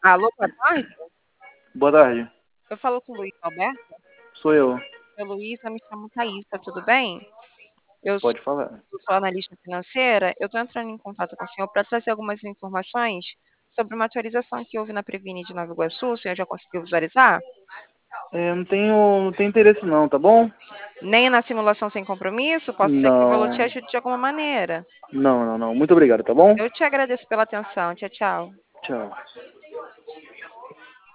Alô, boa tarde. Boa tarde, Eu falo com o Luiz Alberto. sou eu. Oi, Luiz, eu me chamo Thaisa, tudo bem? Eu Pode falar. sou analista financeira. Eu estou entrando em contato com o senhor para trazer algumas informações sobre uma atualização que houve na Previne de Nova Iguaçu. O senhor já conseguiu visualizar? Não tenho interesse não, tá bom? Nem na simulação sem compromisso? Posso ser que o valor te Não, ajude de alguma maneira. não. Muito obrigado, tá bom? Eu te agradeço pela atenção. Tchau, tchau. Tchau.